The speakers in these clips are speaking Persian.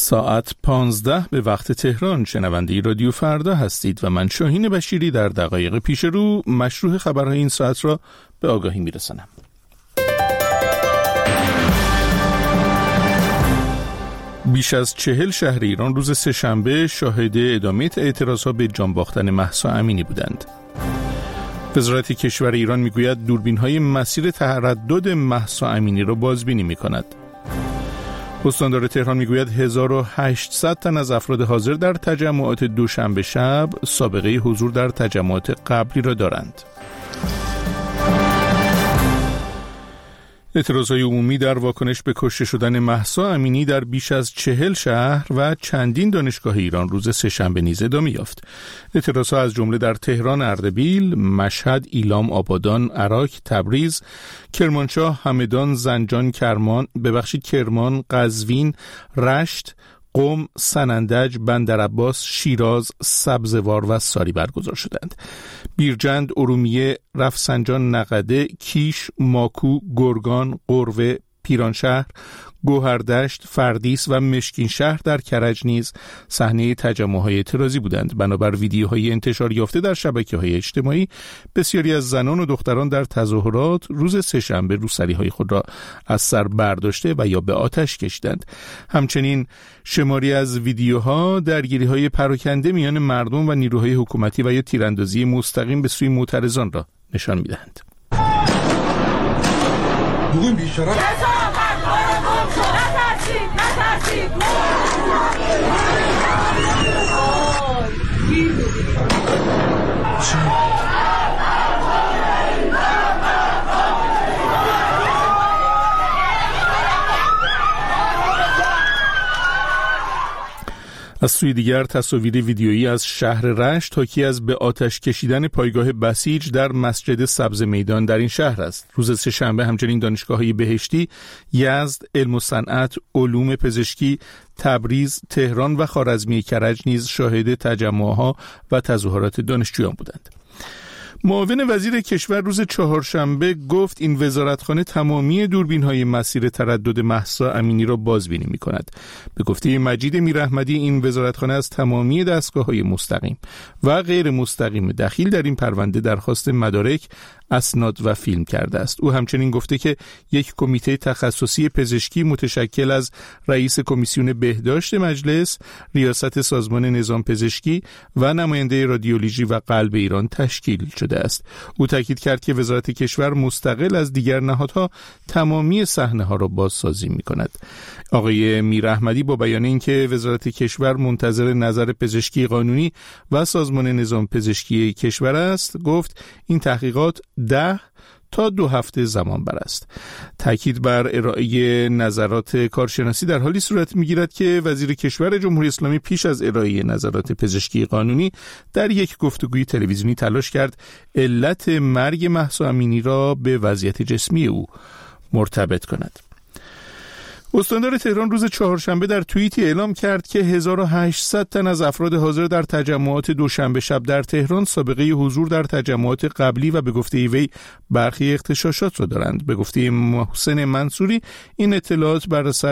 ساعت 15 به وقت تهران شنونده رادیو فردا هستید و من شاهین بشیری در دقایق پیش رو مشروع خبرهای این ساعت را به آگاهی میرسانم. بیش از 40 شهر ایران روز سه‌شنبه شاهد ادامه اعتراضها به جان باختن مهسا امینی بودند. وزارت کشور ایران میگوید دوربین‌های مسیر تردد مهسا امینی را بازبینی می‌کند. استاندار تهران میگوید 1800 تن از افراد حاضر در تجمعات دوشنبه شب سابقه حضور در تجمعات قبلی را دارند. اعتراضهای عمومی در واکنش به کشته شدن مهسا امینی در بیش از 40 شهر و چندین دانشگاه ایران روز سه‌شنبه نیز ادامه یافت. اعتراضها از جمله در تهران، اردبیل، مشهد، ایلام، آبادان، عراق، تبریز، کرمانشاه، همدان، زنجان، کرمان، قزوین، رشت، قم، سنندج، بندرعباس، شیراز، سبزوار و ساری برگزار شدند. بیرجند، ارومیه، رفسنجان، نقده، کیش، ماکو، گرگان، قروه، پیرانشهر، گوهردشت، فردیس و مشکین شهر در کرج نیز صحنه تجمع‌های اعتراضی بودند. بنابر ویدیوهای انتشار یافته در شبکه‌های اجتماعی، بسیاری از زنان و دختران در تظاهرات روز سه‌شنبه روسری‌های خود را از سر برداشته و یا به آتش کشیدند. همچنین شماری از ویدیوها درگیری‌های پراکنده میان مردم و نیروهای حکومتی و یا تیراندازی مستقیم به سوی معترضان را نشان می‌دهند. از سوی دیگر تصاویر ویدیویی از شهر رشت حاکی از به آتش کشیدن پایگاه بسیج در مسجد سبز میدان در این شهر است. روز سه‌شنبه همچنین دانشگاه‌های بهشتی، یزد، علم و صنعت، علوم پزشکی، تبریز، تهران و خوارزمی کرج نیز شاهد تجمعها و تظاهرات دانشجویان بودند. معاون وزیر کشور روز چهارشنبه گفت این وزارتخانه تمامی دوربین‌های مسیر تردد مهسا امینی را بازبینی می‌کند. به گفته مجید میراحمدی این وزارتخانه از تمامی دستگاه‌های مستقیم و غیر مستقیم دخیل در این پرونده درخواست مدارک، اسناد و فیلم کرده است. او همچنین گفته که یک کمیته تخصصی پزشکی متشکل از رئیس کمیسیون بهداشت مجلس، ریاست سازمان نظام پزشکی و نماینده رادیولوژی و قلب ایران تشکیل شده است. او تاکید کرد که وزارت کشور مستقل از دیگر نهادها تمامی صحنه‌ها را بازسازی می‌کند. آقای میراحمدی با بیان اینکه وزارت کشور منتظر نظر پزشکی قانونی و سازمان نظام پزشکی کشور است، گفت این تحقیقات 10 تا 2 هفته زمان بر است. تاکید بر ارائه نظرات کارشناسی در حالی صورت می‌گیرد که وزیر کشور جمهوری اسلامی پیش از ارائه نظرات پزشکی قانونی در یک گفتگوی تلویزیونی تلاش کرد علت مرگ مهسا امینی را به وضعیت جسمی او مرتبط کند. استاندار تهران روز چهارشنبه در توییتی اعلام کرد که 1800 تن از افراد حاضر در تجمعات دوشنبه شب در تهران سابقه حضور در تجمعات قبلی و به گفته وی برخی اغتشاشات را دارند. به گفته محسن منصوری این اطلاعات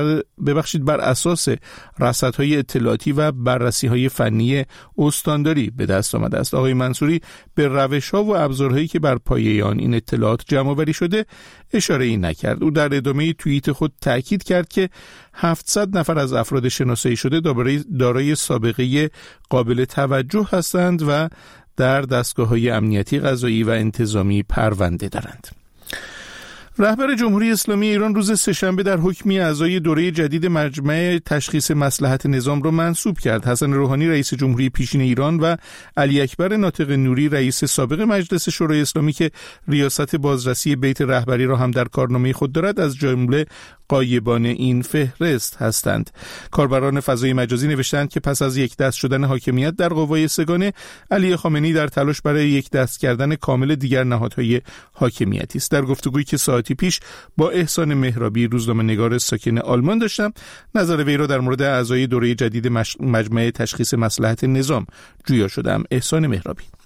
بر اساس رصدهای اطلاعاتی و بررسی‌های فنی استانداری به دست آمده است. آقای منصوری به روش‌ها و ابزارهایی که بر پایه آن این اطلاعات جمع‌آوری شده اشاره‌ای نکرد. او در ادامه توییت خود تاکید کرد که 700 نفر از افراد شناسایی شده دارای سابقه قابل توجه هستند و در دستگاه‌های امنیتی، قضایی و انتظامی پرونده دارند. رهبر جمهوری اسلامی ایران روز سه‌شنبه در حکمی اعضای دوره جدید مجمع تشخیص مصلحت نظام را منصوب کرد. حسن روحانی رئیس جمهوری پیشین ایران و علی اکبر ناطق نوری رئیس سابق مجلس شورای اسلامی که ریاست بازرسی بیت رهبری را هم در کارنامه خود دارد از جمله غایبان این فهرست هستند. کاربران فضای مجازی نوشتند که پس از یک دست شدن حاکمیت در قوای سگانه، علی خامنه‌ای در تلاش برای یک دست کردن کامل دیگر نهادهای حاکمیتی است. در گفتگویی که ساعتی پیش با احسان مهرابی روزنامه‌نگار ساکن آلمان داشتم، نظر وی را در مورد اعضای دوره جدید مجمع تشخیص مصلحت نظام جویا شدم. احسان مهرابی: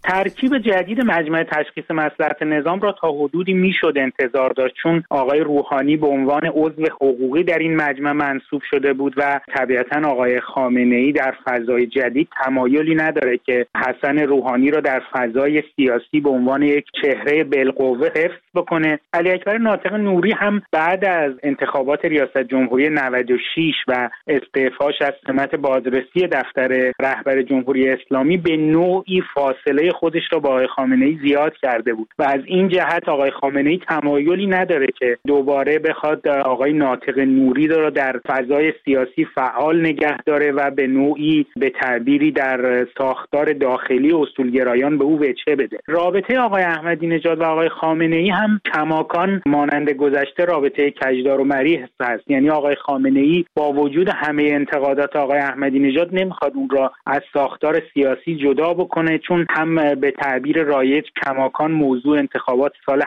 ترکیب جدید مجمع تشخیص مصلحت نظام را تا حدودی میشد انتظار داشت، چون آقای روحانی به عنوان عضو حقوقی در این مجمع منصوب شده بود و طبیعتاً آقای خامنه‌ای در فضای جدید تمایلی نداره که حسن روحانی را در فضای سیاسی به عنوان یک چهره بالقوه حفظ بکنه. علی اکبر ناطق نوری هم بعد از انتخابات ریاست جمهوری 96 و استعفاش از سمت بازرسی دفتر رهبر جمهوری اسلامی به نوعی فاصله خودش را با آقای خامنه‌ای زیاد کرده بود و از این جهت آقای خامنه‌ای تمایلی نداره که دوباره بخواد آقای ناطق نوری را در فضای سیاسی فعال نگه داره و به نوعی به تعبیری در ساختار داخلی اصولگرایان به او وجه بده. رابطه آقای احمدی نژاد و آقای خامنه‌ای هم کماکان مانند گذشته رابطه کجدار و مریح است. یعنی آقای خامنه‌ای با وجود همه انتقادات آقای احمدی نژاد نمیخواد اون را از ساختار سیاسی جدا بکنه، چون هم به تعبیر رایج کماکان موضوع انتخابات سال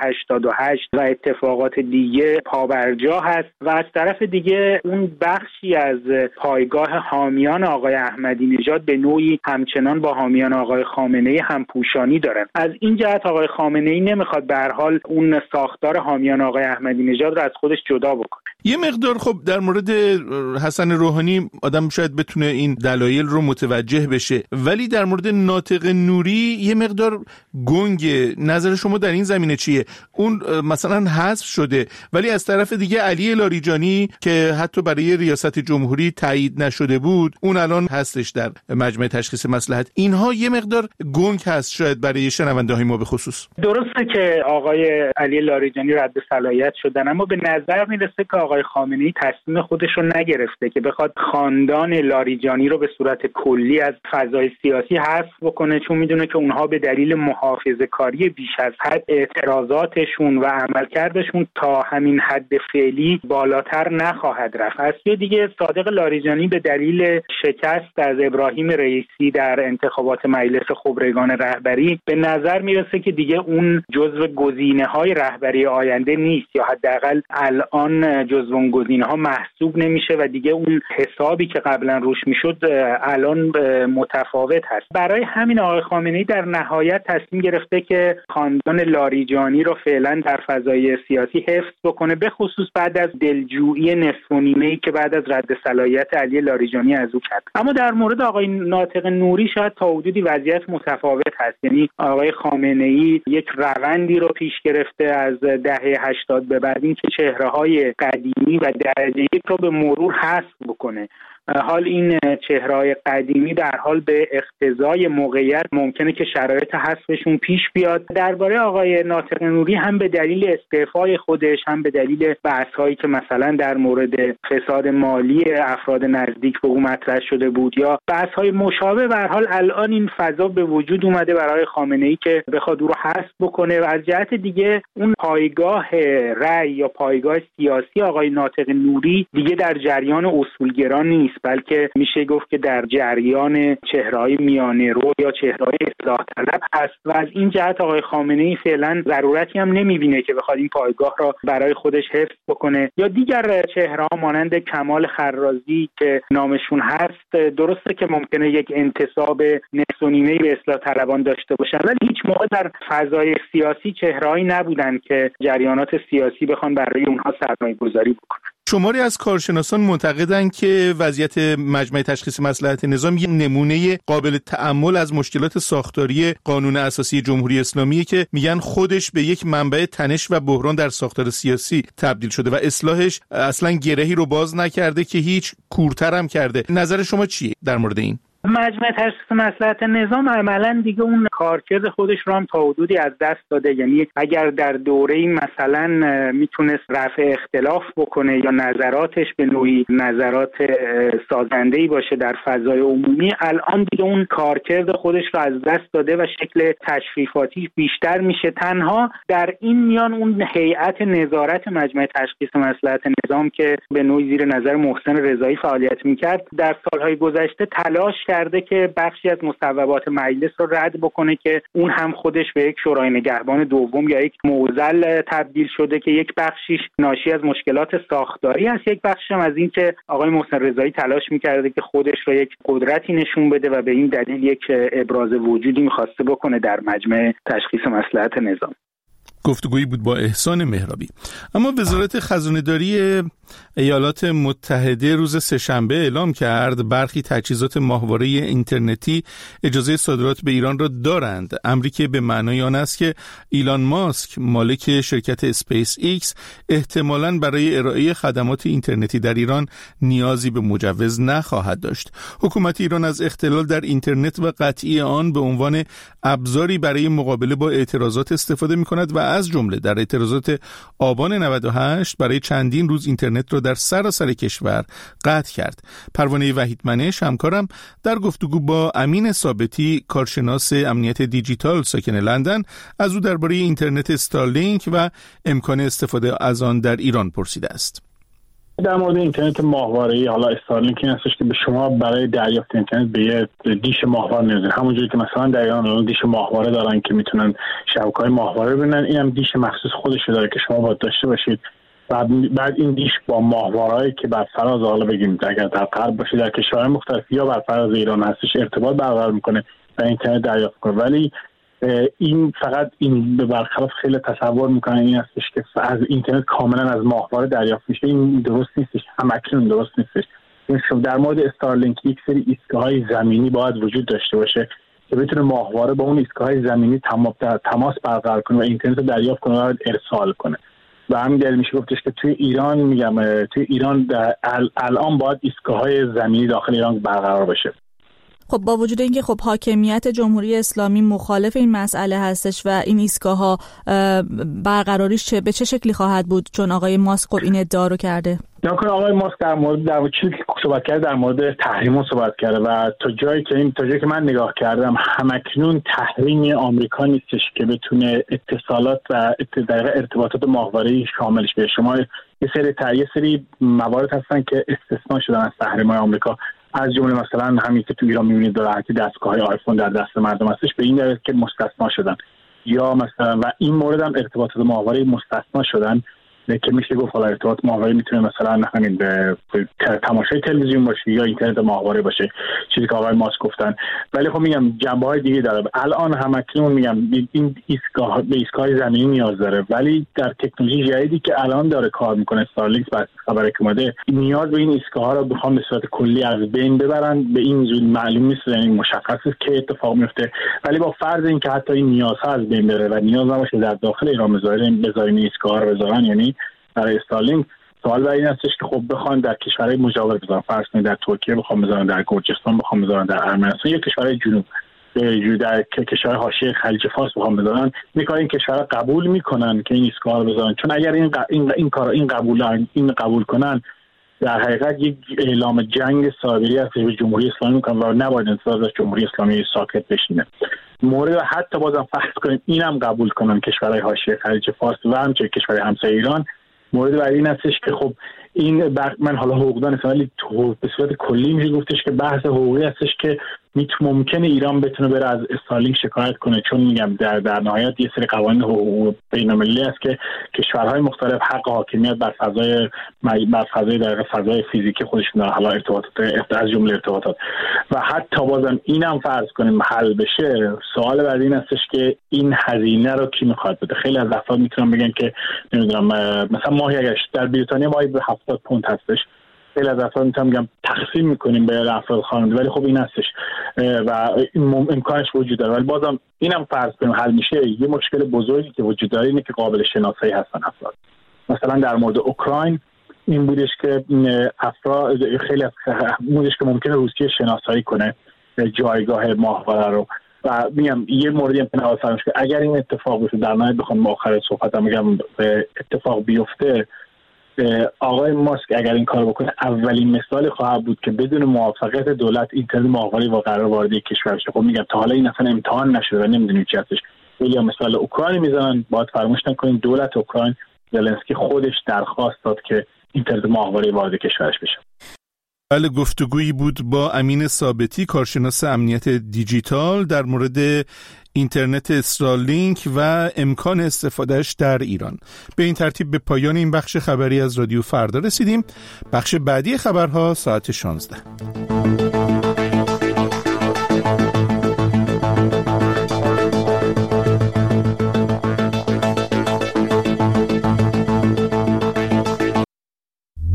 88 و اتفاقات دیگه پابرجا هست و از طرف دیگه اون بخشی از پایگاه حامیان آقای احمدی نژاد به نوعی همچنان با حامیان آقای خامنه‌ای همپوشانی دارن. از این جهت آقای خامنه‌ای نمیخواد به هر حال اون ساختار حامیان آقای احمدی نژاد رو از خودش جدا بکنه. یه مقدار خب در مورد حسن روحانی آدم شاید بتونه این دلایل رو متوجه بشه، ولی در مورد ناطق نوری یه مقدار گنگه. نظر شما در این زمینه چیه؟ اون مثلا حذف شده ولی از طرف دیگه علی لاریجانی که حتی برای ریاست جمهوری تایید نشده بود اون الان هستش در مجمع تشخیص مصلحت. اینها یه مقدار گنگ هست شاید برای شنونده های ما به خصوص. درسته که آقای علی لاریجانی رد صلاحیت شدن، اما به نظر میرسه که آقای خامنه‌ای تصمیم خودش رو نگرفته که بخواد خاندان لاریجانی رو به صورت کلی از فضای سیاسی حذف بکنه، چون میدونه که اونها به دلیل محافظه‌کاری بیش از حد اعتراضاتشون و عملکردشون تا همین حد فعلی بالاتر نخواهد رفت. از سوی دیگه صادق لاریجانی به دلیل شکست از ابراهیم رئیسی در انتخابات مجلس خبرگان رهبری به نظر میرسه که دیگه اون جزو گزینه‌های رهبری آینده نیست، یا حداقل الان جزو اون گزینه‌ها محسوب نمیشه و دیگه اون حسابی که قبلا روش میشد الان متفاوت هست. برای همین آقای خامنه‌ای در نهایت تصمیم گرفته که خاندان لاریجانی رو فعلا در فضای سیاسی حفظ بکنه، به خصوص بعد از دلجویی نصف و نیمه‌ای که بعد از رد صلاحیت علی لاریجانی از او کرد. اما در مورد آقای ناطق نوری شاید تا حدودی وضعیت متفاوت هست. یعنی آقای خامنه‌ای یک روندی رو پیش گرفته از دهه 80 به بعد، این که چهره‌های قدیمی و درجه یک رو به مرور حذف بکنه. حال این چهره‌های قدیمی در حال به اقتضای موقعیت ممکنه که شرایط حذفشون پیش بیاد. درباره آقای ناطق نوری هم به دلیل استعفای خودش، هم به دلیل بحث‌هایی که مثلا در مورد فساد مالی افراد نزدیک به او مطرح شده بود یا بحث‌های مشابه، به هر حال الان این فضا به وجود اومده برای خامنه‌ای که بخواد او رو حذف بکنه و از جهت دیگه اون پایگاه رأی یا پایگاه سیاسی آقای ناطق نوری دیگه در جریان اصولگرا نیست، بلکه میشه گفت که در جریان چهره‌های میانه رو یا چهره‌های اصلاح طلب هست و از این جهت آقای خامنه‌ای فعلا ضرورتی هم نمیبینه که بخواد این پایگاه را برای خودش حفظ بکنه. یا دیگر چهره‌ها مانند کمال خرازی که نامشون هست، درسته که ممکنه یک انتساب نصف و نیمه‌ای به اصلاح طلبان داشته باشن، ولی هیچ موقع در فضای سیاسی چهره‌هایی نبودن که جریانات سیاسی بخوان برای اونها سرمایه‌گذاری بکنن. شماری از کارشناسان معتقدند که وضعیت مجمع تشخیص مصلحت نظام یک نمونه قابل تأمل از مشکلات ساختاری قانون اساسی جمهوری اسلامی که میگن خودش به یک منبع تنش و بحران در ساختار سیاسی تبدیل شده و اصلاحش اصلا گرهی رو باز نکرده که هیچ کورتر هم کرده. نظر شما چیه در مورد این؟ مجمع تشخیص مصلحت نظام عملاً دیگه اون کارکرد خودش رو هم تا حدودی از دست داده. یعنی اگر در دوره‌ای مثلا میتونست رفع اختلاف بکنه یا نظراتش به نوعی نظرات سازنده‌ای باشه در فضای عمومی، الان دیگه اون کارکرد خودش رو از دست داده و شکل تشریفاتی بیشتر میشه. تنها در این میان اون هیئت نظارت مجمع تشخیص مصلحت نظام که به نوعی زیر نظر محسن رضایی فعالیت میکرد، در سالهای گذشته تلاش کرده که بخشی از مصوبات مجلس رو رد بکنه که اون هم خودش به یک شورای نگهبان دوم یا یک معضل تبدیل شده که یک بخشیش ناشی از مشکلات ساختاری است، یک بخشش هم از این که آقای محسن رضایی تلاش می‌کرده که خودش رو یک قدرتی نشون بده و به این دلیل یک ابراز وجودی می‌خواسته بکنه در مجمع تشخیص مصلحت نظام. گفتگویی بود با احسان مهرابی. اما وزارت خزانه‌داری ایالات متحده روز سه‌شنبه اعلام کرد برخی تجهیزات ماهواره اینترنتی اجازه صادرات به ایران را دارند، امری که به معنای آن است که ایلان ماسک مالک شرکت اسپیس ایکس احتمالاً برای ارائه خدمات اینترنتی در ایران نیازی به مجوز نخواهد داشت. حکومت ایران از اختلال در اینترنت و قطعی آن به عنوان ابزاری برای مقابله با اعتراضات استفاده می‌کند و از جمله در اعتراضات آبان 98 برای چندین روز اینترنت را در سراسر کشور قطع کرد. پروانه وحیدمنش همکارم در گفتگو با امین ثابتی کارشناس امنیت دیجیتال ساکن لندن از او درباره اینترنت استارلینک و امکان استفاده از آن در ایران پرسیده است. در مورد اینترنت ماهواره‌ای، حالا استارلینک این هستش که به شما برای دریافت اینترنت به یه دیش ماهواره نیاز دارید. همونجوری که مثلا در ایران دیش ماهواره دارن که میتونن شبکه‌های ماهواره ببینن، اینم دیش مخصوص خودش داره که شما باید داشته باشید. بعد این دیش با ماهواره‌ای که بر فراز حالا بگیم اگر در غرب باشه در کشورهای مختلف یا بر فراز ایران هستش ارتباط برقرار میکنه و اینترنت دریافت کنه. ولی این فقط این به برخلاف خیلی تصور میکنن این هستش که از اینترنت کاملا از ماهواره دریافت میشه. این درست نیستش، همکنون درست نیستش. در مورد استارلینک یک سری ایستگاه‌های زمینی باید وجود داشته باشه که بتونه ماهواره با اون ایستگاه‌های زمینی تماس برقرار کنه و اینترنت رو دریافت کنه و ارسال کنه. و همین دلیل میشه گفتش که توی ایران الان باید ایستگاه‌های زمینی داخل ایران برقرار بشه. خب با وجود اینکه خب حاکمیت جمهوری اسلامی مخالف این مسئله هستش و این ایستگاه‌ها برقراریش به چه شکلی خواهد بود، چون آقای ماسک این ادعا رو کرده؟ نکنه آقای ماسک در مورد چیزی که صحبت کرده در مورد تحریم صحبت کرده و تا جایی که من نگاه کردم همکنون تحریم آمریکا نیستش که بتونه اتصالات و ارتباطات ماهواره‌ای شاملش بشه. شما یه سری موارد هستن که استثناء شدن از تحریم آمریکا، از جمله مثلا همین که تو ایران می‌بینید راحتی دستگاه‌های آیفون در دست مردم هستش، به این دلیل که مستثنا شدن. یا مثلا و این مورد هم ارتباطات ماهواره‌ای مستثنا شدن که میشه گفت حالا ارتباط ماهواره‌ای میتونه مثلا همین به تماشای تلویزیون باشه یا اینترنت ماهواره باشه، چیزی که آقای ماسک گفتن. ولی خب میگم جنبه‌های دیگه داره. الان همکنون میگم این ایستگاه زمینی نیاز داره، ولی در تکنولوژی جدیدی که الان داره کار میکنه استارلینک بعد خبری که اومده نیاز به این ایستگاه‌ها رو بخوام به صورت کلی از بین ببرن به این زود معلوم نیست، یعنی مشخص است که اتفاق میفته. ولی با فرض اینکه حتی این نیازها از بین بره و نیاز نباشه در داخل ایران بذارین ایستگاه‌ها رو بذارن، یعنی برای استارلینک سوال برای این هستش که خب بخوان در کشورهای مجاور بذارن، فرض کنید در ترکیه بخوام بذارن، در گرجستان بخوام بذارن، در ارمنستان یا کشورهای جنوب در کشورهای حاشیه خلیج فارس بخوام بذارن، این کشورها قبول میکنن که این ایستگاه‌ها رو بذارن؟ چون اگر این قبول کنن در حقیقت یک اعلام جنگ صادری هست به جمهوری اسلامی میکنن و نباید انتظار از جمهوری اسلامی ساکت بشینه. مورد حتی بازم فرض کنیم اینم قبول کنن کشورهای حاشیه خلیج فارس و همچنین کشورهای همسایه ایران، مورد بعدی این هستش که خب این من حالا حقوقدان هستم ولی به صورت کلی میشه گفتش که بحث حقوقی هستش که ممکنه ایران بتونه بره از استارلینک شکایت کنه، چون میگم در نهایت یه سری قوانین حقوق بین‌المللی است که کشورهای مختلف حق حاکمیت بر فضای فیزیکی خودشون دارن، حالا ارتباطات از جمله ارتباطات. و حتی بازم اینم فرض کنیم حل بشه، سوال بعد این هستش که این هزینه رو کی میخواد بده؟ خیلی از افراد میتونن بگن که نمیدونم مثلا ماهی اگه در بریتانیا ماهی به 70 پوند هستش، خیلی از افراد میتونم تقسیم میکنیم به افراد خانواده، ولی خب این هستش و امکانش وجود داره. ولی بازم اینم فرض کنیم حل میشه، یه مشکل بزرگی که وجود داره اینه که قابل شناسایی هستن افراد. مثلا در مورد اوکراین این بودش که افراد خیلی از بودش که ممکنه روسیه شناسایی کنه جایگاه ماهواره رو و میگم یه موردی هم نباید فراموش کنیم اگر این اتفاق بیفته، در نهایت بخوام آخر صحبتم میگم اتفاق بیفته، آقای ماسک اگر این کار بکنه اولین مثال خواهد بود که بدون موافقت دولت اینترنت ماهواره‌ای با قرار وارد کشور بشه. خب میگم تا حالا این اصلا امتحان نشده و نمیدونیم چی هستش. ولی مثال اوکراین میزنن، باید فراموش نکنین دولت اوکراین زلنسکی خودش درخواست داد که اینترنت ماهواره‌ای وارد کشورش بشه. بله، گفتگویی بود با امین ثابتی، کارشناس امنیت دیجیتال، در مورد اینترنت استارلینک و امکان استفادهش در ایران. به این ترتیب به پایان این بخش خبری از رادیو فردا رسیدیم. بخش بعدی خبرها ساعت 16.